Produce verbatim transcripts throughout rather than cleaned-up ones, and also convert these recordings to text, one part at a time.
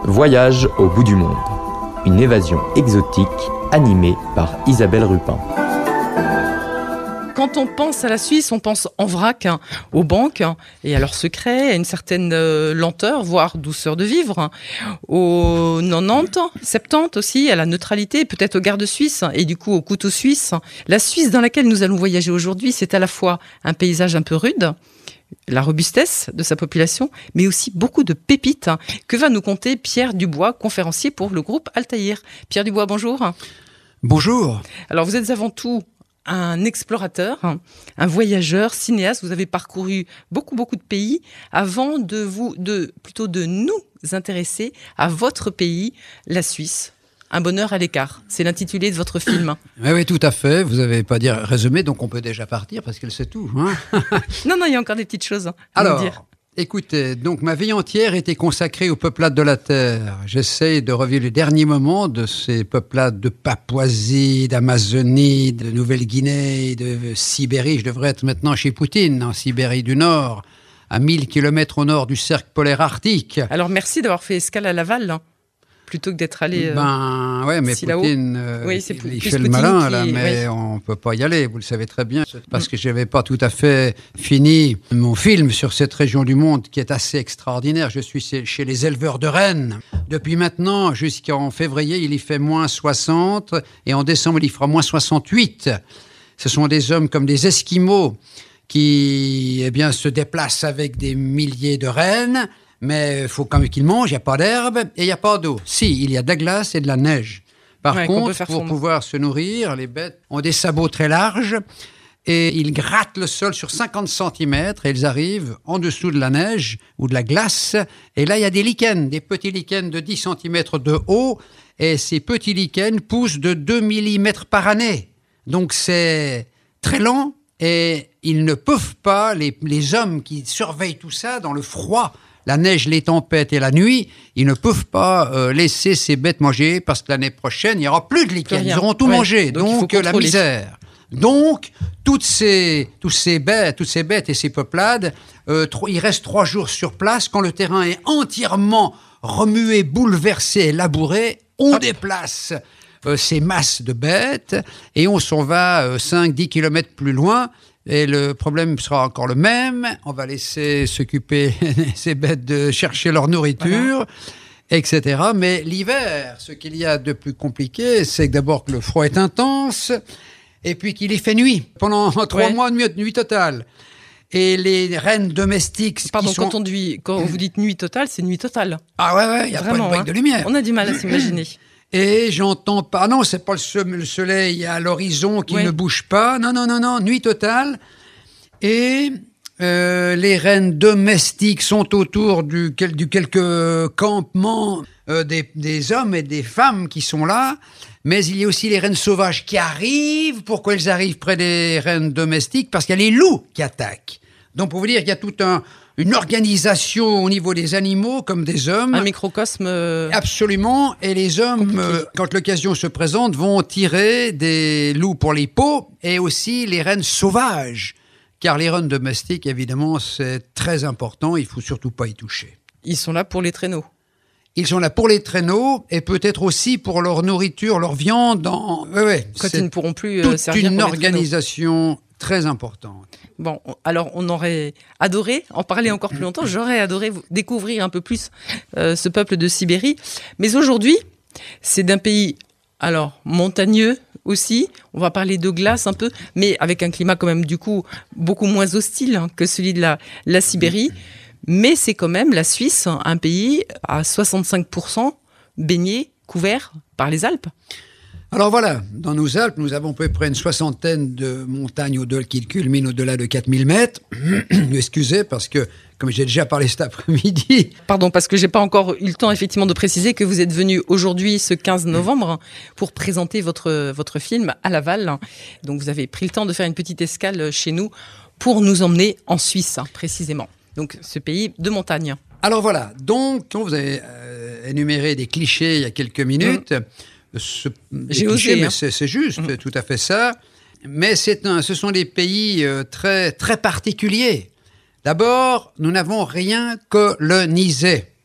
Voyage au bout du monde. Une évasion exotique animée par Isabelle Rupin. Quand on pense à la Suisse, on pense en vrac, hein, aux banques hein, et à leurs secrets, à une certaine euh, lenteur, voire douceur de vivre, hein, aux quatre-vingt-dix, soixante-dix aussi, à la neutralité, peut-être aux gardes suisses et du coup au couteau suisse. La Suisse dans laquelle nous allons voyager aujourd'hui, c'est à la fois un paysage un peu rude, la robustesse de sa population, mais aussi beaucoup de pépites hein, que va nous conter Pierre Dubois, conférencier pour le groupe Altaïr. Pierre Dubois, bonjour. Bonjour. Alors vous êtes avant tout un explorateur, un voyageur, cinéaste. Vous avez parcouru beaucoup, beaucoup de pays avant de vous, de, plutôt de nous intéresser à votre pays, la Suisse. Un bonheur à l'écart. C'est l'intitulé de votre film. Oui, oui, tout à fait. Vous n'avez pas dit résumé, donc on peut déjà partir parce qu'elle sait tout. Hein. non, non, il y a encore des petites choses à Alors, nous dire. Écoutez, donc ma vie entière était consacrée aux peuplades de la Terre. J'essaye de revivre les derniers moments de ces peuplades de Papouasie, d'Amazonie, de Nouvelle-Guinée, de Sibérie. Je devrais être maintenant chez Poutine, en Sibérie du Nord, à mille kilomètres au nord du cercle polaire arctique. Alors merci d'avoir fait escale à Laval, là, plutôt que d'être allé euh, Ben ouais, mais si Poutine, euh, oui, c'est il, plus, il plus fait le Poutine malin, qui, là, mais oui. on peut pas y aller, vous le savez très bien, parce que je n'avais pas tout à fait fini mon film sur cette région du monde qui est assez extraordinaire. Je suis chez les éleveurs de rennes. Depuis maintenant, jusqu'en février, il y fait moins soixante, et en décembre, il y fera moins soixante-huit. Ce sont des hommes comme des Esquimaux qui eh bien, se déplacent avec des milliers de rennes, mais il faut quand même qu'ils mangent, il n'y a pas d'herbe et il n'y a pas d'eau. Si, il y a de la glace et de la neige. Par ouais, contre, pour fondre. pouvoir se nourrir, les bêtes ont des sabots très larges et ils grattent le sol sur cinquante centimètres et ils arrivent en dessous de la neige ou de la glace. Et là, il y a des lichens, des petits lichens de dix centimètres de haut et ces petits lichens poussent de deux millimètres par année. Donc, c'est très lent et ils ne peuvent pas, les, les hommes qui surveillent tout ça dans le froid, la neige, les tempêtes et la nuit, ils ne peuvent pas euh, laisser ces bêtes manger parce que l'année prochaine, il n'y aura plus de lichens. Ils auront tout ouais. mangé. Donc, donc la misère. Donc, toutes ces, toutes ces bêtes, toutes ces bêtes et ces peuplades, euh, tro- ils restent trois jours sur place. Quand le terrain est entièrement remué, bouleversé, labouré, on Hop. déplace euh, ces masses de bêtes et on s'en va euh, cinq à dix kilomètres plus loin. Et le problème sera encore le même. On va laisser s'occuper ces bêtes de chercher leur nourriture, voilà. et cetera. Mais l'hiver, ce qu'il y a de plus compliqué, c'est que d'abord que le froid est intense, et puis qu'il y fait nuit. Pendant trois ouais. mois de nuit, nuit totale. Et les rennes domestiques Pardon, qui sont... quand, on dit, quand vous dites nuit totale, c'est nuit totale. Ah ouais, ouais, il n'y a Vraiment, pas une brique hein. de lumière. On a du mal à s'imaginer. Et j'entends pas... Non, c'est pas le soleil à l'horizon qui oui. ne bouge pas. Non, non, non, non, nuit totale. Et euh, les rennes domestiques sont autour du, du quelques campements euh, des, des hommes et des femmes qui sont là. Mais il y a aussi les rennes sauvages qui arrivent. Pourquoi elles arrivent près des rennes domestiques ? Parce qu'il y a les loups qui attaquent. Donc, pour vous dire qu'il y a tout un... une organisation au niveau des animaux comme des hommes. Un microcosme. Euh... Absolument. Et les hommes, euh, quand l'occasion se présente, vont tirer des loups pour les peaux et aussi les rennes sauvages. Car les rennes domestiques, évidemment, c'est très important. Il ne faut surtout pas y toucher. Ils sont là pour les traîneaux. Ils sont là pour les traîneaux et peut-être aussi pour leur nourriture, leur viande. En... Ouais, ouais, quand ils ne pourront plus euh, servir une pour les organisation très importante. Bon, alors on aurait adoré en parler encore plus longtemps. J'aurais adoré découvrir un peu plus euh, ce peuple de Sibérie. Mais aujourd'hui, c'est d'un pays, alors, montagneux aussi. On va parler de glace un peu, mais avec un climat quand même, du coup, beaucoup moins hostile hein, que celui de la, la Sibérie. Mais c'est quand même la Suisse, un pays à soixante-cinq pour cent baigné, couvert par les Alpes. Alors voilà, dans nos Alpes, nous avons à peu près une soixantaine de montagnes au-delà qui culminent au-delà de quatre mille mètres. Excusez, parce que, comme j'ai déjà parlé cet après-midi... Pardon, parce que je n'ai pas encore eu le temps, effectivement, de préciser que vous êtes venu aujourd'hui, ce quinze novembre, pour présenter votre, votre film à Laval. Donc, vous avez pris le temps de faire une petite escale chez nous pour nous emmener en Suisse, précisément. Donc, ce pays de montagne. Alors voilà, donc, vous avez euh, énuméré des clichés il y a quelques minutes... Mmh. Ce, J'ai clichés, osé, hein. c'est, c'est juste, mmh. tout à fait ça. Mais c'est un, ce sont des pays euh, très, très particuliers. D'abord, nous n'avons rien colonisé.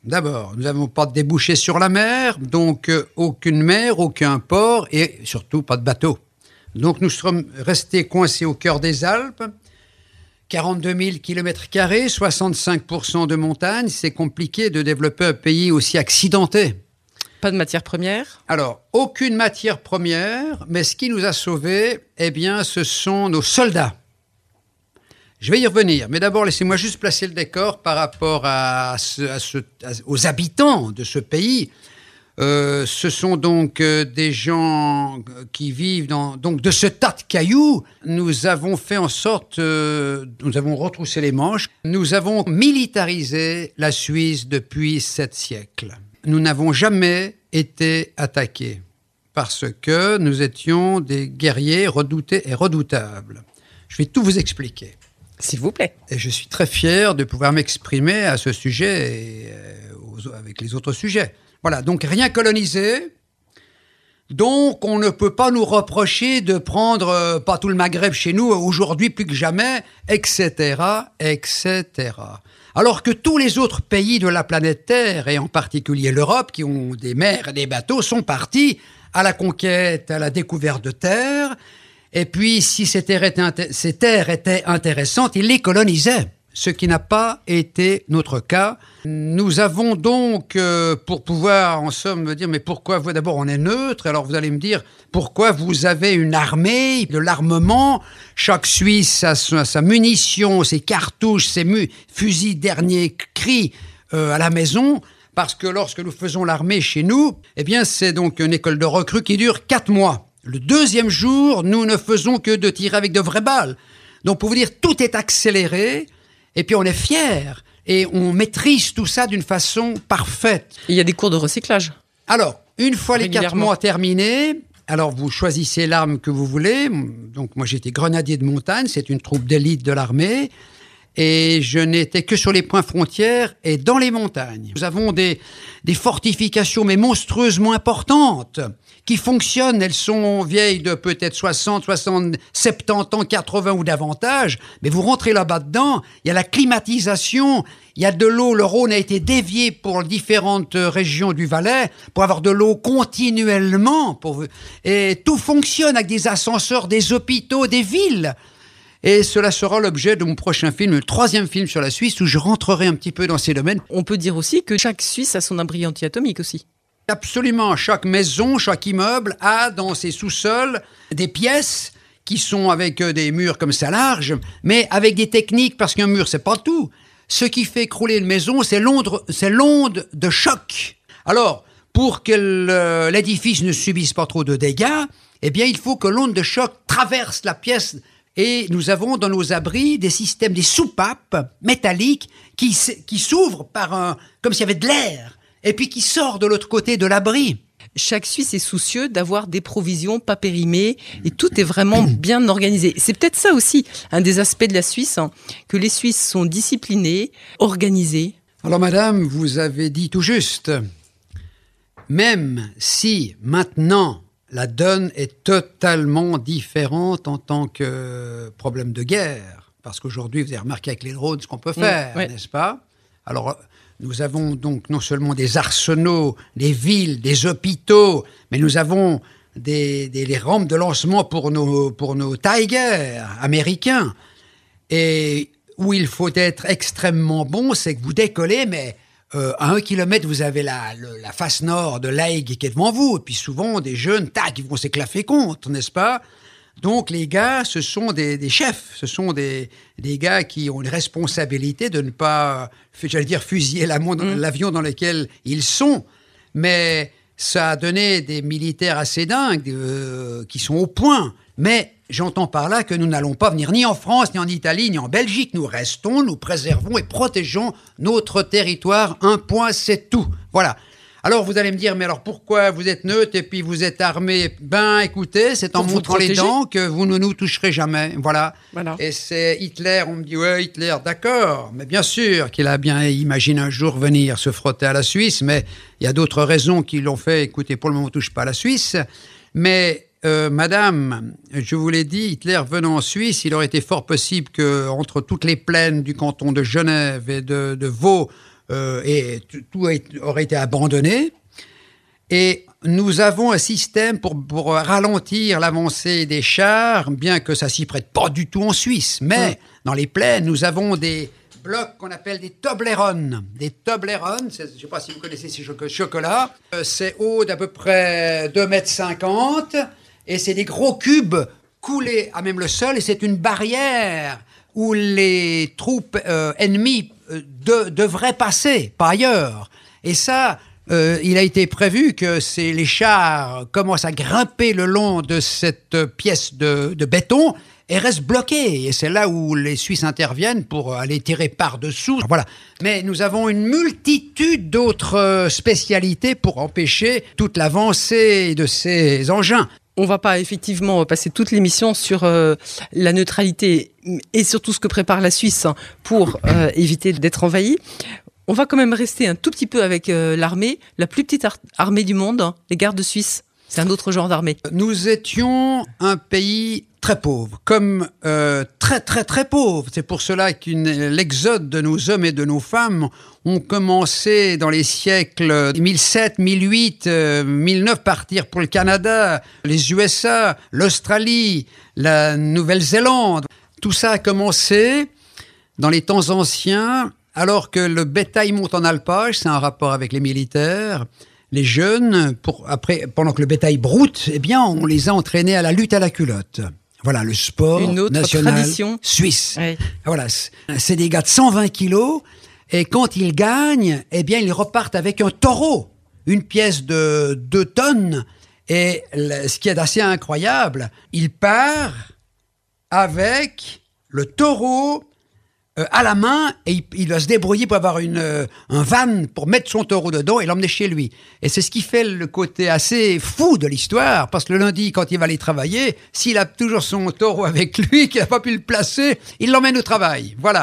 D'abord, nous n'avons pas de débouchés sur la mer, donc euh, aucune mer, aucun port et surtout pas de bateau. Donc nous sommes restés coincés au cœur des Alpes, quarante-deux mille kilomètres carrés, soixante-cinq pour cent de montagne. C'est compliqué de développer un pays aussi accidenté. Pas de matière première? Alors, aucune matière première, mais ce qui nous a sauvés, eh bien, ce sont nos soldats. Je vais y revenir, mais d'abord, laissez-moi juste placer le décor par rapport à ce, à ce, à, aux habitants de ce pays. Euh, ce sont donc euh, des gens qui vivent dans, donc de ce tas de cailloux. Nous avons fait en sorte, euh, nous avons retroussé les manches, nous avons militarisé la Suisse depuis sept siècles. Nous n'avons jamais été attaqués parce que nous étions des guerriers redoutés et redoutables. Je vais tout vous expliquer. S'il vous plaît. Et je suis très fier de pouvoir m'exprimer à ce sujet et euh, avec les autres sujets. Voilà, donc rien colonisé. Donc on ne peut pas nous reprocher de prendre euh, pas tout le Maghreb chez nous aujourd'hui plus que jamais, et cetera, et cetera. Alors que tous les autres pays de la planète Terre, et en particulier l'Europe, qui ont des mers et des bateaux, sont partis à la conquête, à la découverte de terres. Et puis, si ces terres étaient, ces terres étaient intéressantes, ils les colonisaient, ce qui n'a pas été notre cas. Nous avons donc, euh, pour pouvoir, en somme, me dire, mais pourquoi vous, d'abord, on est neutre. Alors, vous allez me dire, pourquoi vous avez une armée, de l'armement. Chaque Suisse a sa, sa munition, ses cartouches, ses mu- fusils dernier cri euh, à la maison. Parce que lorsque nous faisons l'armée chez nous, eh bien, c'est donc une école de recrues qui dure quatre mois. Le deuxième jour, nous ne faisons que de tirer avec de vraies balles. Donc, pour vous dire, tout est accéléré, et puis on est fiers, et on maîtrise tout ça d'une façon parfaite. Il y a des cours de recyclage. Alors, une fois les quatre mois terminés, alors vous choisissez l'arme que vous voulez. Donc, moi, j'étais grenadier de montagne, c'est une troupe d'élite de l'armée, et je n'étais que sur les points frontières et dans les montagnes. Nous avons des, des fortifications, mais monstrueusement importantes, qui fonctionnent. Elles sont vieilles de peut-être soixante, soixante, soixante-dix ans, quatre-vingts ou davantage. Mais vous rentrez là-bas dedans, il y a la climatisation, il y a de l'eau. Le Rhône a été dévié pour différentes régions du Valais pour avoir de l'eau continuellement. Pour... Et tout fonctionne avec des ascenseurs, des hôpitaux, des villes. Et cela sera l'objet de mon prochain film, le troisième film sur la Suisse, où je rentrerai un petit peu dans ces domaines. On peut dire aussi que chaque Suisse a son abri anti-atomique aussi. Absolument. Chaque maison, chaque immeuble a dans ses sous-sols des pièces qui sont avec des murs comme ça larges, mais avec des techniques, parce qu'un mur, c'est pas tout. Ce qui fait écrouler une maison, c'est l'onde, c'est l'onde de choc. Alors, pour que le, l'édifice ne subisse pas trop de dégâts, eh bien, il faut que l'onde de choc traverse la pièce. Et nous avons dans nos abris des systèmes, des soupapes métalliques qui, qui s'ouvrent par un, comme s'il y avait de l'air. Et puis qui sort de l'autre côté de l'abri. Chaque Suisse est soucieux d'avoir des provisions pas périmées et tout est vraiment bien organisé. C'est peut-être ça aussi, un des aspects de la Suisse, hein, que les Suisses sont disciplinés, organisés. Alors madame, vous avez dit tout juste, même si maintenant la donne est totalement différente en tant que problème de guerre, parce qu'aujourd'hui vous avez remarqué avec les drones ce qu'on peut faire, mmh, ouais. N'est-ce pas? Alors... Nous avons donc non seulement des arsenaux, des villes, des hôpitaux, mais nous avons des, des, des rampes de lancement pour nos, pour nos Tigers américains. Et où il faut être extrêmement bon, c'est que vous décollez, mais euh, à un kilomètre, vous avez la, le, la face nord de l'Aigle qui est devant vous. Et puis souvent, des jeunes, tac, ils vont s'éclaffer contre, n'est-ce pas? Donc les gars, ce sont des, des chefs, ce sont des, des gars qui ont une responsabilité de ne pas, j'allais dire, fusiller la, mmh. l'avion dans lequel ils sont. Mais ça a donné des militaires assez dingues euh, qui sont au point. Mais j'entends par là que nous n'allons pas venir ni en France, ni en Italie, ni en Belgique. Nous restons, nous préservons et protégeons notre territoire. Un point, c'est tout. Voilà. Alors, vous allez me dire, mais alors pourquoi vous êtes neutre et puis vous êtes armé? Ben, écoutez, c'est en montrant les dents que vous ne nous toucherez jamais. Voilà. voilà. Et c'est Hitler, on me dit, ouais, Hitler, d'accord. Mais bien sûr qu'il a bien imaginé un jour venir se frotter à la Suisse, mais il y a d'autres raisons qui l'ont fait. Écoutez, pour le moment, on ne touche pas à la Suisse. Mais, euh, madame, je vous l'ai dit, Hitler venant en Suisse, il aurait été fort possible qu'entre toutes les plaines du canton de Genève et de, de Vaud, euh, et t- tout a été- aurait été abandonné. Et nous avons un système pour, pour ralentir l'avancée des chars, bien que ça s'y prête pas du tout en Suisse. Mais Mmh. dans les plaines, nous avons des blocs qu'on appelle des Toblerone. Des Toblerone, c'est- je ne sais pas si vous connaissez ces choc- chocolats. Euh, c'est haut d'à peu près deux mètres cinquante et c'est des gros cubes coulés à même le sol et c'est une barrière où les troupes euh, ennemies euh, de- devraient passer, pas ailleurs. Et ça, euh, il a été prévu que c'est les chars commencent à grimper le long de cette euh, pièce de, de béton et restent bloqués. Et c'est là où les Suisses interviennent pour aller tirer par-dessous. Voilà. Mais nous avons une multitude d'autres euh, spécialités pour empêcher toute l'avancée de ces engins. On va pas effectivement passer toute l'émission sur euh, la neutralité et surtout ce que prépare la Suisse pour euh, éviter d'être envahie. On va quand même rester un tout petit peu avec euh, l'armée, la plus petite ar- armée du monde, hein, les gardes suisses. C'est un autre genre d'armée. Nous étions un pays très pauvre, comme euh, très très très pauvre. C'est pour cela que l'exode de nos hommes et de nos femmes ont commencé dans les siècles mille sept, mille huit, euh, mille neuf, partir pour le Canada, les U S A, l'Australie, la Nouvelle-Zélande. Tout ça a commencé dans les temps anciens, alors que le bétail monte en alpage, c'est un rapport avec les militaires. Les jeunes, pour, après, pendant que le bétail broute, eh bien, on les a entraînés à la lutte à la culotte. Voilà, le sport Une autre national tradition. suisse. Ouais. Voilà, c'est- c'est des gars de cent vingt kilos, et quand ils gagnent, eh bien, ils repartent avec un taureau, une pièce de deux tonnes, et le- ce qui est assez incroyable, il part avec le taureau euh, à la main, et il, il va se débrouiller pour avoir une, euh, un van pour mettre son taureau dedans et l'emmener chez lui. Et c'est ce qui fait le côté assez fou de l'histoire, parce que le lundi, quand il va aller travailler, s'il a toujours son taureau avec lui, qu'il n'a pas pu le placer, il l'emmène au travail. Voilà.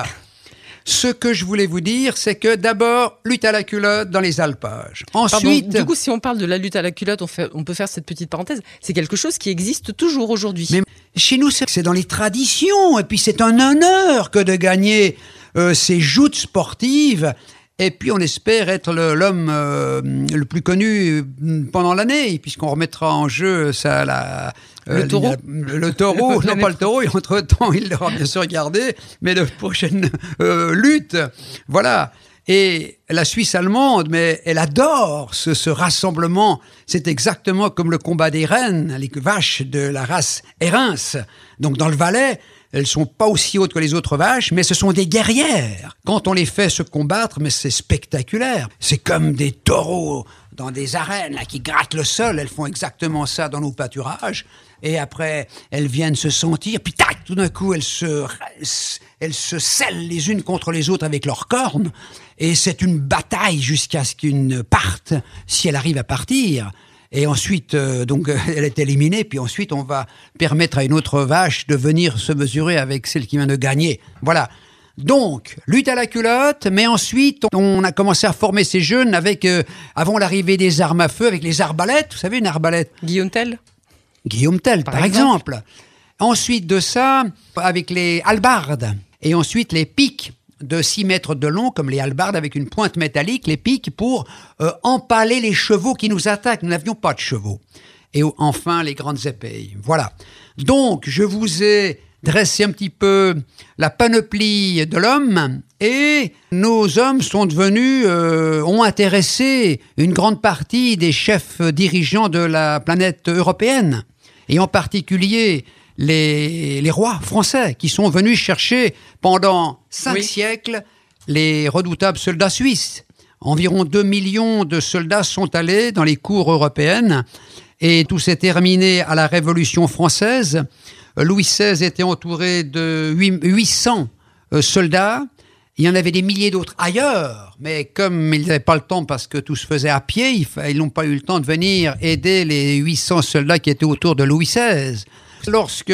Ce que je voulais vous dire, c'est que d'abord, lutte à la culotte dans les alpages. Pardon, Ensuite, du coup, si on parle de la lutte à la culotte, on, fait, on peut faire cette petite parenthèse. C'est quelque chose qui existe toujours aujourd'hui. Mais chez nous, c'est c'est dans les traditions. Et puis, c'est un honneur que de gagner euh, ces joutes sportives. Et puis, on espère être le- l'homme euh, le plus connu euh, pendant l'année, puisqu'on remettra en jeu ça, la, euh, Le taureau. la- le taureau, non pas le taureau, et entre-temps, il l'aura bien sûr gardé, mais de prochaines euh, luttes. Voilà. Et la Suisse allemande, mais elle adore ce, ce rassemblement. C'est exactement comme le combat des rennes, les vaches de la race Érins. Donc dans le Valais, elles sont pas aussi hautes que les autres vaches, mais ce sont des guerrières. Quand on les fait se combattre, mais c'est spectaculaire. C'est comme des taureaux dans des arènes là, qui grattent le sol. Elles font exactement ça dans nos pâturages. Et après, elles viennent se sentir, puis tac, tout d'un coup, elles se, elles se scellent les unes contre les autres avec leurs cornes. Et c'est une bataille jusqu'à ce qu'une parte, si elle arrive à partir. Et ensuite, euh, donc, elle est éliminée, puis ensuite, on va permettre à une autre vache de venir se mesurer avec celle qui vient de gagner. Voilà. Donc, lutte à la culotte, mais ensuite, on a commencé à former ces jeunes avec, euh, avant l'arrivée des armes à feu, avec les arbalètes. Vous savez, une arbalète? Guillaume Tell. Guillaume Tell, par, Par exemple. exemple. Ensuite de ça, avec les halbardes. Et ensuite, les pics de six mètres de long, comme les halbardes, avec une pointe métallique, les pics pour euh, empaler les chevaux qui nous attaquent. Nous n'avions pas de chevaux. Et enfin, les grandes épées. Voilà. Donc, je vous ai dressé un petit peu la panoplie de l'homme, et nos hommes sont devenus, euh, ont intéressé une grande partie des chefs dirigeants de la planète européenne, et en particulier les, les rois français qui sont venus chercher pendant cinq Oui. siècles les redoutables soldats suisses. Environ deux millions de soldats sont allés dans les cours européennes, et tout s'est terminé à la Révolution française. Louis seize était entouré de huit cents soldats. Il y en avait des milliers d'autres ailleurs, mais comme ils n'avaient pas le temps parce que tout se faisait à pied, ils n'ont pas eu le temps de venir aider les huit cents soldats qui étaient autour de Louis seize. Lorsque,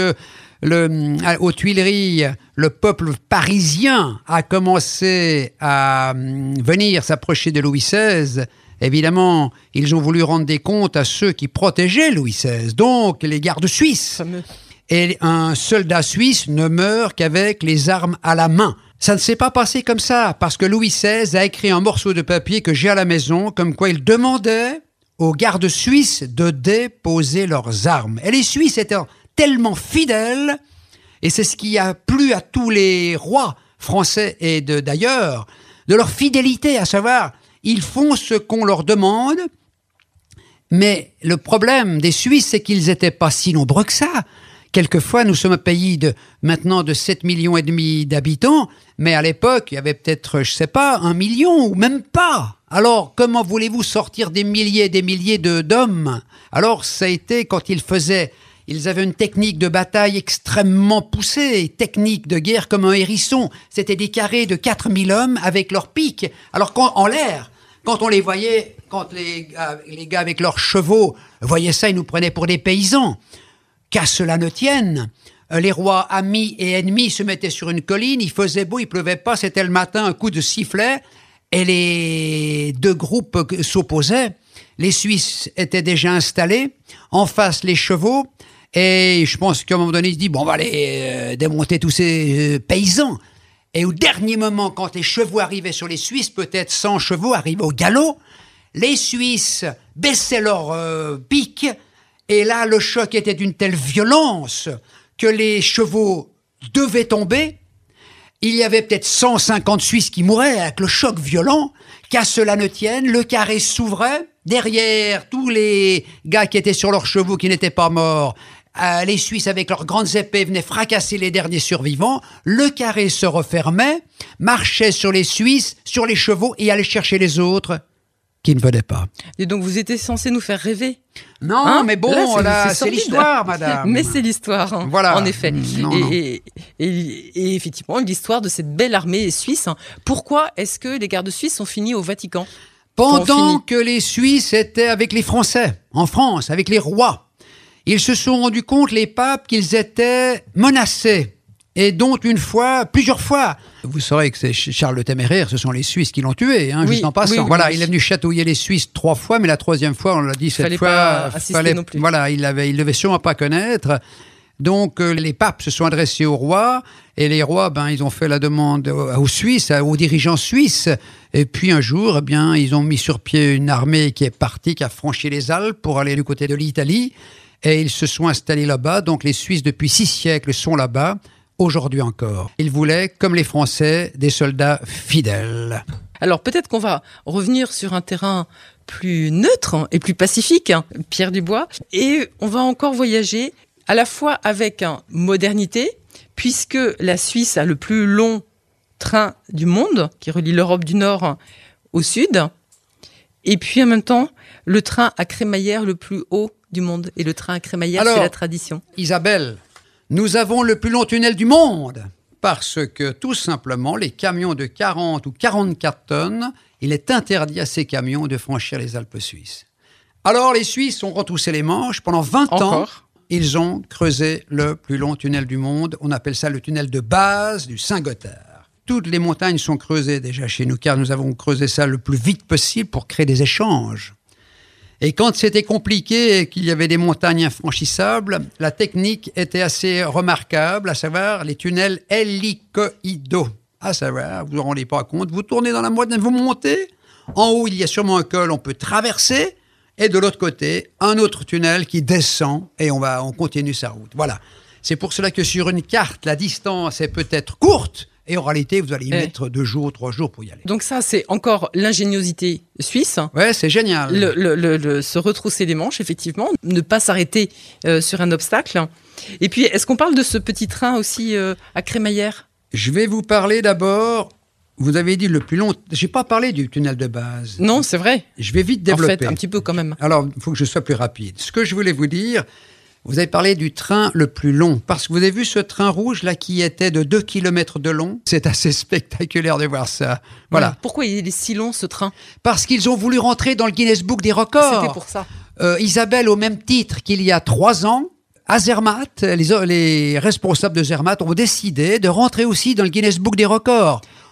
le, aux Tuileries, le peuple parisien a commencé à venir s'approcher de Louis seize, évidemment, ils ont voulu rendre des comptes à ceux qui protégeaient Louis seize, donc les gardes suisses. Fameux. Et un soldat suisse ne meurt qu'avec les armes à la main. Ça ne s'est pas passé comme ça, parce que Louis seize a écrit un morceau de papier que j'ai à la maison, comme quoi il demandait aux gardes suisses de déposer leurs armes. Et les Suisses étaient tellement fidèles, et c'est ce qui a plu à tous les rois français et de, d'ailleurs, de leur fidélité, à savoir, ils font ce qu'on leur demande, mais le problème des Suisses, c'est qu'ils n'étaient pas si nombreux que ça. Quelquefois, nous sommes un pays de, maintenant de sept millions et demi d'habitants, mais à l'époque, il y avait peut-être, je sais pas, un million ou même pas. Alors, comment voulez-vous sortir des milliers et des milliers de, d'hommes? Alors, ça a été quand ils faisaient, ils avaient une technique de bataille extrêmement poussée, technique de guerre comme un hérisson. C'était des carrés de quatre mille hommes avec leurs piques. Alors, quand, en l'air, quand on les voyait, quand les, les gars avec leurs chevaux voyaient ça, ils nous prenaient pour des paysans. Qu'à cela ne tienne, les rois amis et ennemis se mettaient sur une colline, il faisait beau, il pleuvait pas, c'était le matin, un coup de sifflet, et les deux groupes s'opposaient. Les Suisses étaient déjà installés, en face les chevaux, et je pense qu'à un moment donné, il se dit, bon, on va aller euh, démonter tous ces euh, paysans. Et au dernier moment, quand les chevaux arrivaient sur les Suisses, peut-être cent chevaux arrivaient au galop, les Suisses baissaient leurs euh, piques. Et là, le choc était d'une telle violence que les chevaux devaient tomber. Il y avait peut-être cent cinquante Suisses qui mouraient avec le choc violent. Qu'à cela ne tienne, le carré s'ouvrait. Derrière, tous les gars qui étaient sur leurs chevaux, qui n'étaient pas morts, euh, les Suisses, avec leurs grandes épées, venaient fracasser les derniers survivants. Le carré se refermait, marchait sur les Suisses, sur les chevaux, et allait chercher les autres qui ne venaient pas. Et donc, vous étiez censé nous faire rêver. Non, hein mais bon, là, c'est, là, c'est, c'est l'histoire, madame. Mais c'est l'histoire, hein, voilà. En effet. Non, et, non. Et, et, et effectivement, l'histoire de cette belle armée suisse. Pourquoi est-ce que les gardes suisses sont finis au Vatican? Pendant que les Suisses étaient avec les Français, en France, avec les rois, ils se sont rendus compte, les papes, qu'ils étaient menacés. Et dont une fois, plusieurs fois. Vous saurez que c'est Charles le Téméraire, ce sont les Suisses qui l'ont tué, hein, oui, juste en passant. Oui, oui, voilà, oui. il est venu chatouiller les Suisses trois fois, mais la troisième fois, on l'a dit cette fallait fois, pas assister fallait, non plus. Voilà, il avait, il devait sûrement pas connaître. Donc euh, les papes se sont adressés aux rois, et les rois, ben, ils ont fait la demande aux Suisses, aux dirigeants suisses. Et puis un jour, eh bien, ils ont mis sur pied une armée qui est partie, qui a franchi les Alpes pour aller du côté de l'Italie, et ils se sont installés là-bas. Donc les Suisses, depuis six siècles, sont là-bas. Aujourd'hui encore. Ils voulaient, comme les Français, des soldats fidèles. Alors peut-être qu'on va revenir sur un terrain plus neutre et plus pacifique, hein, Pierre Dubois, et on va encore voyager à la fois avec hein, modernité, puisque la Suisse a le plus long train du monde, qui relie l'Europe du Nord au Sud, et puis en même temps, le train à crémaillère le plus haut du monde. Et le train à crémaillère, Alors, c'est la tradition. Isabelle, nous avons le plus long tunnel du monde parce que, tout simplement, les camions de quarante ou quarante-quatre tonnes, il est interdit à ces camions de franchir les Alpes suisses. Alors, les Suisses ont retroussé les manches. Pendant vingt ans, ils ont creusé le plus long tunnel du monde. On appelle ça le tunnel de base du Saint-Gothard. Toutes les montagnes sont creusées déjà chez nous, car nous avons creusé ça le plus vite possible pour créer des échanges. Et quand c'était compliqué et qu'il y avait des montagnes infranchissables, la technique était assez remarquable, à savoir les tunnels hélicoïdaux. À savoir, vous ne vous rendez pas compte, vous tournez dans la montagne, vous montez, en haut il y a sûrement un col, on peut traverser, et de l'autre côté, un autre tunnel qui descend, et on, va, on continue sa route. Voilà. C'est pour cela que sur une carte, la distance est peut-être courte, et en réalité, vous allez y eh. mettre deux jours, trois jours pour y aller. Donc ça, c'est encore l'ingéniosité suisse. Ouais, c'est génial. Le, le, le, le, se retrousser les manches, effectivement. Ne pas s'arrêter euh, sur un obstacle. Et puis, est-ce qu'on parle de ce petit train aussi euh, à crémaillère? Je vais vous parler d'abord... Vous avez dit le plus long... Je n'ai pas parlé du tunnel de base. Non, c'est vrai. Je vais vite développer. En fait, un petit peu quand même. Alors, il faut que je sois plus rapide. Ce que je voulais vous dire... Vous avez parlé du train le plus long, parce que vous avez vu ce train rouge là qui était de deux kilomètres de long. C'est assez spectaculaire de voir ça. Voilà. Oui. Pourquoi il est si long ce train? Parce qu'ils ont voulu rentrer dans le Guinness Book des records. C'était pour ça. Euh, Isabelle, au même titre qu'il y a trois ans, à Zermatt, les, les responsables de Zermatt ont décidé de rentrer aussi dans le Guinness Book des records.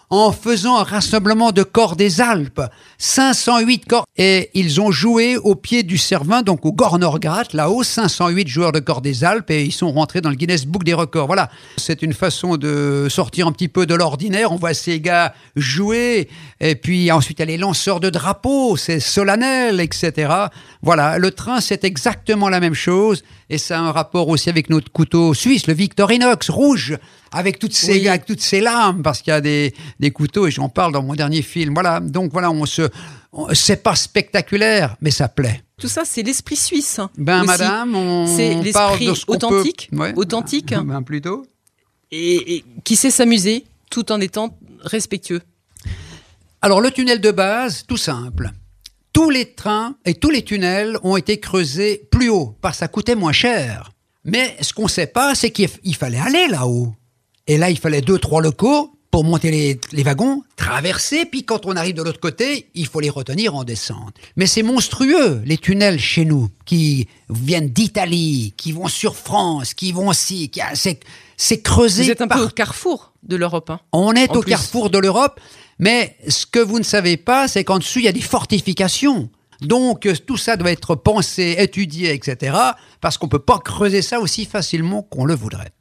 en faisant un rassemblement de corps des Alpes. cinq cent huit corps. Et ils ont joué au pied du Cervin, donc au Gornergrat, là-haut, cinq cent huit joueurs de corps des Alpes, et ils sont rentrés dans le Guinness Book des records. Voilà, c'est une façon de sortir un petit peu de l'ordinaire. On voit ces gars jouer, et puis ensuite il y a les lanceurs de drapeaux, c'est solennel, et cetera. Voilà, le train, c'est exactement la même chose, et ça a un rapport aussi avec notre couteau suisse, le Victorinox rouge, avec toutes ces, oui. avec toutes ces lames, parce qu'il y a des, des couteaux, et j'en parle dans mon dernier film. Voilà, donc voilà, on se, on, c'est pas spectaculaire, mais ça plaît. Tout ça, c'est l'esprit suisse. Ben, aussi. madame, on C'est parle l'esprit de ce qu'on authentique, peut... ouais. authentique, Ben, plutôt. et, et qui sait s'amuser tout en étant respectueux. Alors, le tunnel de base, tout simple. Tous les trains et tous les tunnels ont été creusés plus haut, parce que ça coûtait moins cher. Mais ce qu'on ne sait pas, c'est qu'il il fallait aller là-haut. Et là, il fallait deux, trois locaux pour monter les, les wagons, traverser, puis quand on arrive de l'autre côté, il faut les retenir en descente. Mais c'est monstrueux, les tunnels chez nous, qui viennent d'Italie, qui vont sur France, qui vont aussi... Qui, c'est, c'est creusé. Vous êtes un par... peu au carrefour de l'Europe. Hein, on est au plus. carrefour de l'Europe, mais ce que vous ne savez pas, c'est qu'en dessous, il y a des fortifications. Donc, tout ça doit être pensé, étudié, et cetera, parce qu'on ne peut pas creuser ça aussi facilement qu'on le voudrait.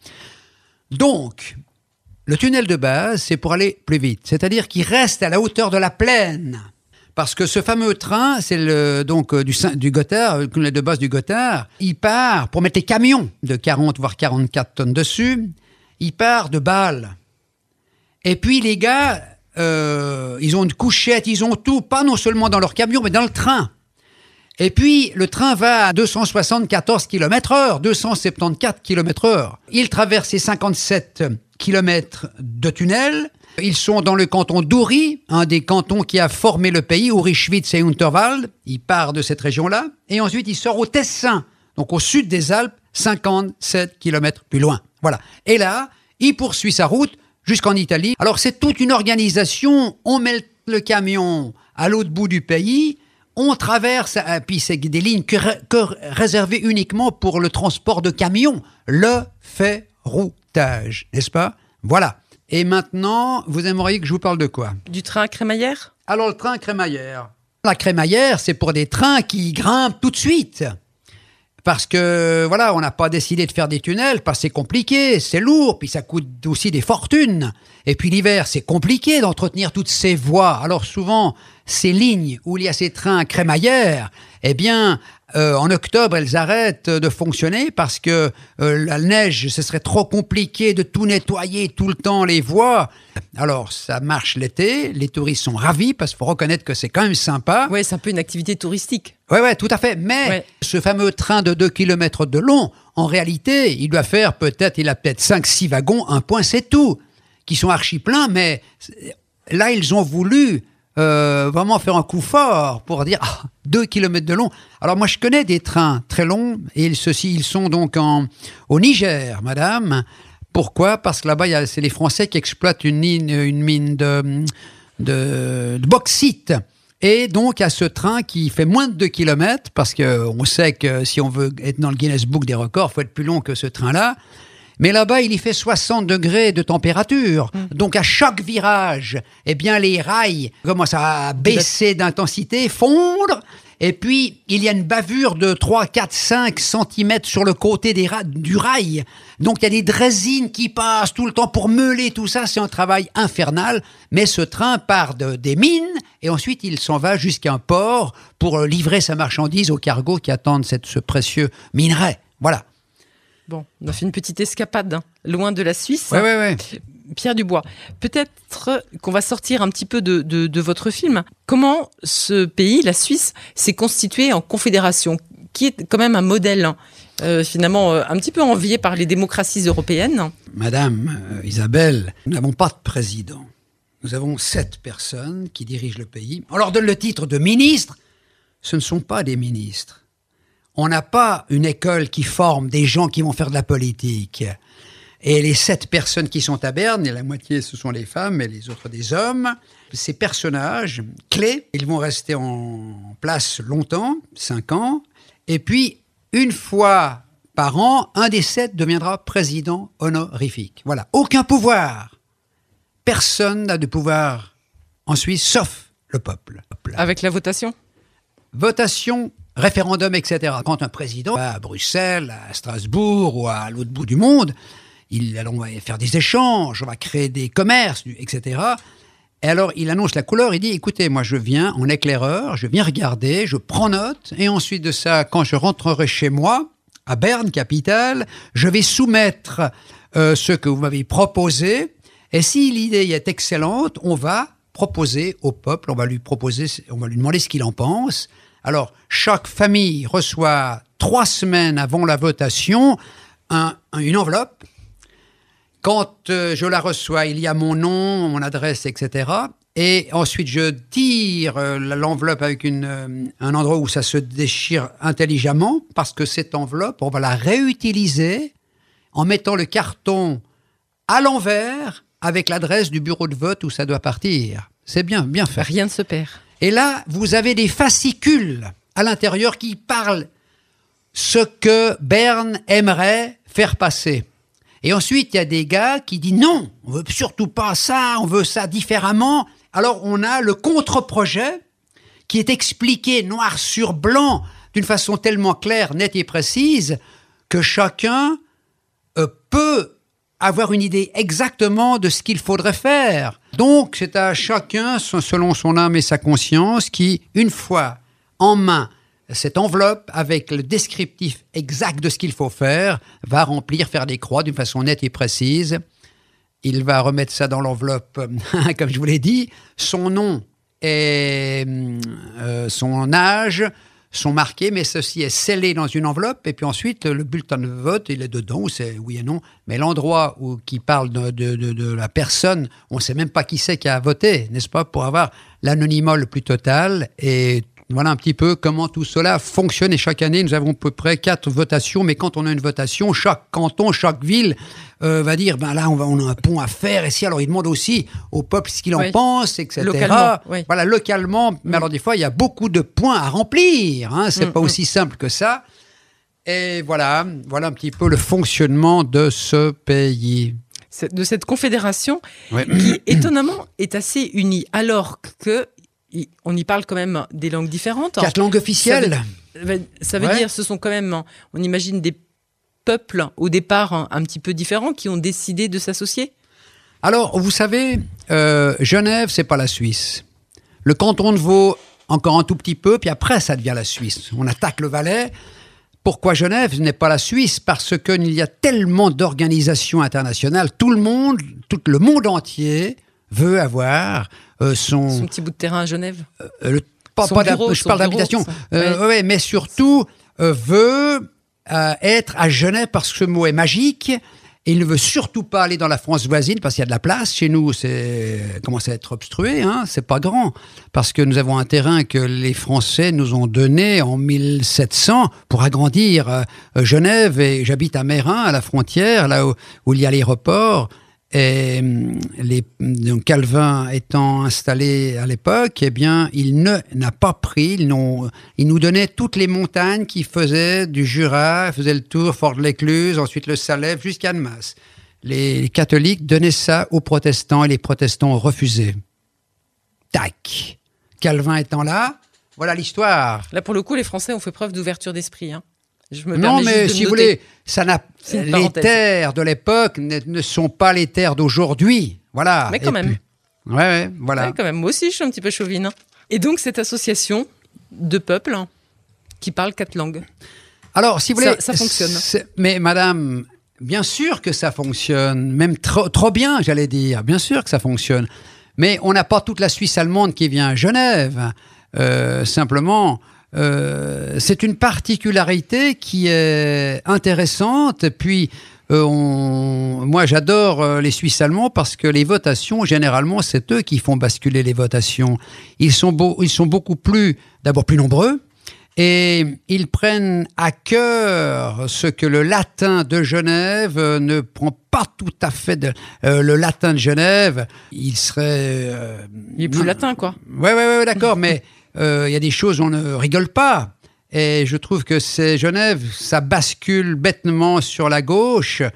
Donc, le tunnel de base, c'est pour aller plus vite, c'est-à-dire qu'il reste à la hauteur de la plaine. Parce que ce fameux train, c'est le, donc du, du Gothard, le tunnel de base du Gothard, il part pour mettre les camions de quarante voire quarante-quatre tonnes dessus, il part de Bâle. Et puis les gars, euh, ils ont une couchette, ils ont tout, pas non seulement dans leur camion, mais dans le train. Et puis, le train va à deux cent soixante-quatorze kilomètres heure, deux cent soixante-quatorze kilomètres heure. Il traverse ces cinquante-sept kilomètres de tunnel. Ils sont dans le canton d'Uri, un des cantons qui a formé le pays, Uri, Schwyz et Unterwald. Il part de cette région-là. Et ensuite, il sort au Tessin, donc au sud des Alpes, cinquante-sept kilomètres plus loin. Voilà. Et là, il poursuit sa route jusqu'en Italie. Alors, c'est toute une organisation. On met le camion à l'autre bout du pays. On traverse, puis c'est des lignes que, que réservées uniquement pour le transport de camions, le ferroutage, n'est-ce pas? Voilà. Et maintenant, vous aimeriez que je vous parle de quoi? Du train à crémaillère? Alors, le train à crémaillère. La crémaillère, c'est pour des trains qui grimpent tout de suite. Parce que, voilà, on n'a pas décidé de faire des tunnels, parce que c'est compliqué, c'est lourd, puis ça coûte aussi des fortunes. Et puis l'hiver, c'est compliqué d'entretenir toutes ces voies. Alors souvent, ces lignes où il y a ces trains à crémaillère, eh bien, euh, en octobre, elles arrêtent de fonctionner parce que euh, la neige, ce serait trop compliqué de tout nettoyer tout le temps les voies. Alors, ça marche l'été, les touristes sont ravis parce qu'il faut reconnaître que c'est quand même sympa. Oui, c'est un peu une activité touristique. Oui, ouais, tout à fait. Mais ouais. Ce fameux train de deux kilomètres de long, en réalité, il doit faire peut-être, il a peut-être cinq six wagons, un point, c'est tout, qui sont archi pleins, mais là, ils ont voulu euh, vraiment faire un coup fort pour dire ah, deux kilomètres de long. Alors moi, je connais des trains très longs, et ils, ceux-ci, ils sont donc en, au Niger, madame. Pourquoi? Parce que là-bas, il y a, c'est les Français qui exploitent une, mine, une mine de, de, de bauxite. Et donc, il y a ce train qui fait moins de deux kilomètres, parce qu'on sait que si on veut être dans le Guinness Book des records, il faut être plus long que ce train-là. Mais là-bas, il y fait soixante degrés de température. Mmh. Donc, à chaque virage, eh bien, les rails commencent à baisser d'intensité, fondre. Et puis, il y a une bavure de trois, quatre, cinq centimètres sur le côté des ra- du rail. Donc, il y a des draisines qui passent tout le temps pour meuler tout ça. C'est un travail infernal. Mais ce train part de, des mines et ensuite, il s'en va jusqu'à un port pour livrer sa marchandise aux cargos qui attendent cette, ce précieux minerai. Voilà. Bon, on a fait une petite escapade, hein, loin de la Suisse. Oui, oui, oui. Pierre Dubois, peut-être qu'on va sortir un petit peu de, de, de votre film. Comment ce pays, la Suisse, s'est constitué en confédération, qui est quand même un modèle, hein, euh, finalement, euh, un petit peu envié par les démocraties européennes. Madame euh, Isabelle, nous n'avons pas de président. Nous avons sept personnes qui dirigent le pays. On leur donne le titre de ministre. Ce ne sont pas des ministres. On n'a pas une école qui forme des gens qui vont faire de la politique. Et les sept personnes qui sont à Berne, et la moitié ce sont les femmes et les autres des hommes, ces personnages clés, ils vont rester en place longtemps, cinq ans, et puis une fois par an, un des sept deviendra président honorifique. Voilà, aucun pouvoir. personne n'a de pouvoir en Suisse, sauf le peuple. Avec la votation ? Votation, référendum, et cetera. Quand un président va à Bruxelles, à Strasbourg ou à l'autre bout du monde, il, on va faire des échanges, on va créer des commerces, et cetera. Et alors, il annonce la couleur, il dit, écoutez, moi je viens en éclaireur, je viens regarder, je prends note, et ensuite de ça, quand je rentrerai chez moi, à Berne, capitale, je vais soumettre euh, ce que vous m'avez proposé, et si l'idée est excellente, on va proposer au peuple, on va lui proposer, on va lui demander ce qu'il en pense. Alors, chaque famille reçoit trois semaines avant la votation un, un, une enveloppe. Quand euh, je la reçois, il y a mon nom, mon adresse, et cetera. Et ensuite, je tire euh, l'enveloppe avec une, euh, un endroit où ça se déchire intelligemment, parce que cette enveloppe, on va la réutiliser en mettant le carton à l'envers avec l'adresse du bureau de vote où ça doit partir. C'est bien, bien fait. Rien ne se perd. Et là, vous avez des fascicules à l'intérieur qui parlent ce que Berne aimerait faire passer. Et ensuite, il y a des gars qui disent non, on veut surtout pas ça, on veut ça différemment. Alors, on a le contre-projet qui est expliqué noir sur blanc d'une façon tellement claire, nette et précise que chacun euh, peut avoir une idée exactement de ce qu'il faudrait faire. Donc, c'est à chacun, selon son âme et sa conscience, qui, une fois en main, cette enveloppe avec le descriptif exact de ce qu'il faut faire, va remplir, faire des croix d'une façon nette et précise. Il va remettre ça dans l'enveloppe, comme je vous l'ai dit. Son nom et euh, son âge sont marqués, mais ceci est scellé dans une enveloppe. Et puis ensuite, le bulletin de vote, il est dedans, c'est oui et non. Mais l'endroit où qui parle de, de, de, de la personne, on ne sait même pas qui c'est qui a voté, n'est-ce pas, pour avoir l'anonymat le plus total. Et voilà un petit peu comment tout cela fonctionne. Et chaque année, nous avons à peu près quatre votations. Mais quand on a une votation, chaque canton, chaque ville euh, va dire, ben là, on, va, on a un pont à faire. Et si, alors, il demande aussi au peuple ce qu'il en oui. pense, et cetera. Localement, oui. Voilà, localement. Mais mmh. alors, des fois, il y a beaucoup de points à remplir. Hein, c'est mmh, pas mmh. aussi simple que ça. Et voilà, voilà un petit peu le fonctionnement de ce pays. De cette confédération ouais. qui, étonnamment, est assez unie. Alors que on y parle quand même des langues différentes. Quatre langues officielles. Ça veut, ça veut ouais. dire, ce sont quand même, on imagine des peuples au départ un, un petit peu différents qui ont décidé de s'associer. Alors, vous savez, euh, Genève, c'est pas la Suisse. Le canton de Vaud, encore un tout petit peu, puis après, ça devient la Suisse. On attaque le Valais. Pourquoi Genève n'est pas la Suisse ? Parce qu'il y a tellement d'organisations internationales. Tout le monde, tout le monde entier veut avoir euh, son... Son petit bout de terrain à Genève. Euh, le, pas, son pas bureau, je parle d'habitation. Euh, ouais. ouais, mais surtout, euh, veut euh, être à Genève parce que ce mot est magique. Et il ne veut surtout pas aller dans la France voisine parce qu'il y a de la place. Chez nous, c'est commence à être obstrué. Hein, c'est pas grand. Parce que nous avons un terrain que les Français nous ont donné en mille sept cents pour agrandir euh, Genève. Et j'habite à Mérin, à la frontière, là où, où il y a l'aéroport. Et les, donc Calvin étant installé à l'époque, eh bien, il ne, n'a pas pris, ils n'ont, il nous donnait toutes les montagnes qui faisaient du Jura, faisaient le tour, Fort-de-l'Écluse, ensuite le Salève, jusqu'à Annemasse. Les catholiques donnaient ça aux protestants et les protestants ont refusé. Tac. Calvin étant là, voilà l'histoire. Là, pour le coup, les Français ont fait preuve d'ouverture d'esprit, hein. Je me non, mais de si vous voulez, ça n'a, les parenthèse. terres de l'époque ne, ne sont pas les terres d'aujourd'hui. Voilà. Mais quand Et même. Puis, ouais, ouais, voilà. Ouais, quand même. Moi aussi, je suis un petit peu chauvine. Et donc, cette association de peuples hein, qui parlent quatre langues. Alors, si vous voulez. Ça, ça fonctionne. Mais madame, bien sûr que ça fonctionne. Même trop, trop bien, j'allais dire. Bien sûr que ça fonctionne. Mais on n'a pas toute la Suisse allemande qui vient à Genève. Euh, simplement. Euh, c'est une particularité qui est intéressante. Puis, euh, on... moi, j'adore euh, les Suisses allemands parce que les votations, généralement, c'est eux qui font basculer les votations. Ils sont, beau... Ils sont beaucoup plus, d'abord plus nombreux, et ils prennent à cœur ce que le latin de Genève euh, ne prend pas tout à fait. De... Euh, le latin de Genève, il serait... Euh... Il est plus non... latin, quoi. Ouais, ouais, ouais, d'accord, mais... Il euh, y a des choses où on ne rigole pas. Et je trouve que c'est Genève, ça bascule bêtement sur la gauche,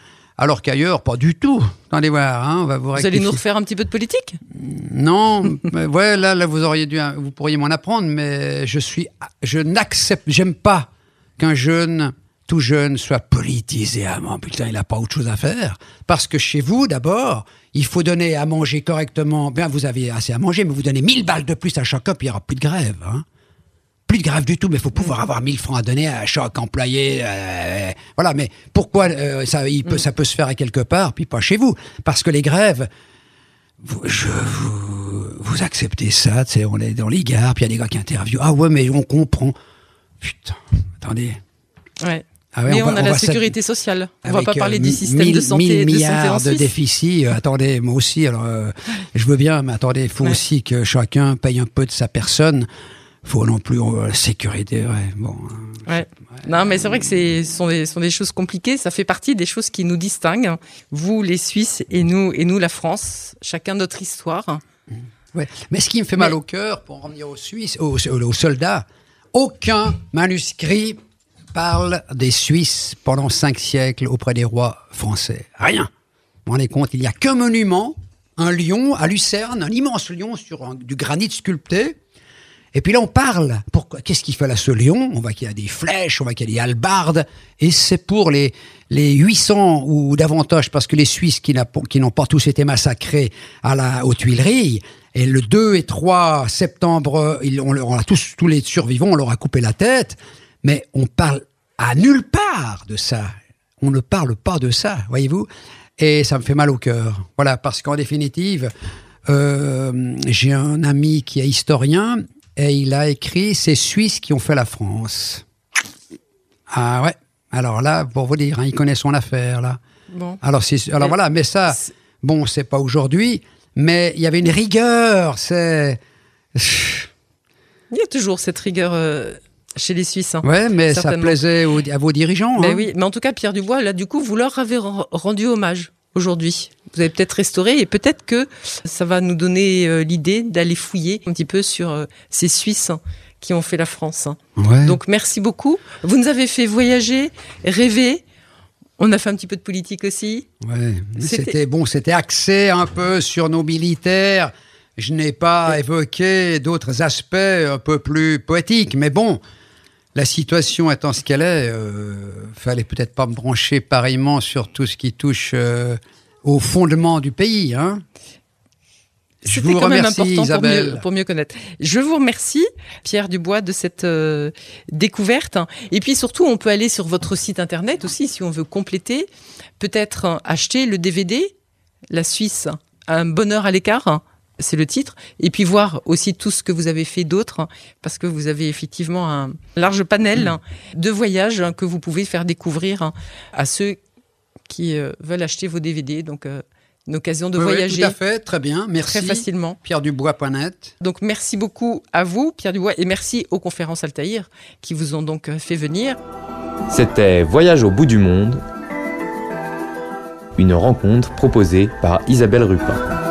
alors qu'ailleurs, pas du tout. Attendez voir, hein, on va vous Vous rectifier. allez nous refaire un petit peu de politique? Non, mais ouais, là, là, vous auriez dû, vous pourriez m'en apprendre, mais je suis, je n'accepte, j'aime pas qu'un jeune, tout jeune, soit politisé. Ah bon, putain, il n'a pas autre chose à faire. Parce que chez vous, d'abord, il faut donner à manger correctement. Bien, vous avez assez à manger, mais vous donnez mille balles de plus à chacun, puis il n'y aura plus de grève, hein. Plus de grève du tout, mais il faut pouvoir avoir mille francs à donner à chaque employé. Euh, voilà, mais pourquoi euh, ça, il peut, ça peut se faire à quelque part, puis pas chez vous? Parce que les grèves, vous, je, vous, vous acceptez ça, tu sais, on est dans les gares, puis il y a des gars qui interviewent. Ah ouais, mais on comprend. Putain, attendez. Ouais. Ah ouais, mais on, on, va, a on la va sécurité sociale. On ne va avec, pas parler euh, du système mille, de santé, mille de santé milliards en de Suisse. déficit. Euh, attendez, moi aussi, alors, euh, je veux bien, mais attendez, il faut Ouais. aussi que chacun paye un peu de sa personne. Il faut non plus euh, la sécurité. Ouais, bon, euh, Ouais. Non, mais c'est vrai que c'est- ce sont des, sont des choses compliquées. Ça fait partie des choses qui nous distinguent. Vous, les Suisses, et nous, et nous la France. Chacun notre histoire. ouais. Mais ce qui me fait mal Mais- au cœur, pour en revenir aux Suisses, aux, aux soldats, aucun manuscrit parle des Suisses pendant cinq siècles auprès des rois français. Rien. Vous vous rendez compte, il n'y a qu'un monument, un lion à Lucerne, un immense lion sur un- du granit sculpté. Et puis là, on parle. Pourquoi? Qu'est-ce qu'il fait là, ce lion? On voit qu'il y a des flèches, on voit qu'il y a des hallebardes. Et c'est pour les, les huit cents ou davantage, parce que les Suisses qui, n'a- qui n'ont pas tous été massacrés à la, aux Tuileries, et le deux et trois septembre, ils, on, leur- on a tous, tous les survivants, on leur a coupé la tête. Mais on parle à nulle part de ça. On ne parle pas de ça, voyez-vous? Et ça me fait mal au cœur. Voilà, parce qu'en définitive, euh, j'ai un ami qui est historien, et il a écrit « Ces Suisses qui ont fait la France ». Ah ouais, alors là, pour vous dire, hein, il connaît son affaire, là. Bon. Alors, c'est, alors Mais voilà, mais ça, c'est- bon, c'est pas aujourd'hui, mais il y avait une rigueur, c'est... Il y a toujours cette rigueur euh, chez les Suisses. Hein. Ouais, mais ça Certainement. plaisait aux- à vos dirigeants. Mais hein. oui, mais en tout cas, Pierre Dubois, là, du coup, vous leur avez re- rendu hommage aujourd'hui. Vous avez peut-être restauré et peut-être que ça va nous donner euh, l'idée d'aller fouiller un petit peu sur euh, ces Suisses hein, qui ont fait la France. hein. Ouais. Donc, merci beaucoup. Vous nous avez fait voyager, rêver. On a fait un petit peu de politique aussi. Ouais, mais C'était- c'était bon, c'était axé un peu sur nos militaires. Je n'ai pas évoqué d'autres aspects un peu plus poétiques, mais bon, la situation étant ce qu'elle est, euh, fallait peut-être pas me brancher pareillement sur tout ce qui touche euh, au fondement du pays. Hein. Je C'était vous quand même remercie, important pour Isabelle. mieux, pour mieux connaître. Je vous remercie, Pierre Dubois, de cette euh, découverte. Et puis surtout, on peut aller sur votre site internet aussi, si on veut compléter. Peut-être euh, acheter le D V D, La Suisse, un bonheur à l'écart, c'est le titre. Et puis voir aussi tout ce que vous avez fait d'autre, parce que vous avez effectivement un large panel Mmh. de voyages que vous pouvez faire découvrir à ceux qui euh, veulent acheter vos D V D. Donc, euh, une occasion de Oui, oui, voyager tout à fait, très bien, merci. très facilement. pierre dubois point net. Donc merci beaucoup à vous, Pierre Dubois, et merci aux conférences Altaïr qui vous ont donc fait venir. C'était Voyage au bout du monde, une rencontre proposée par Isabelle Rupin.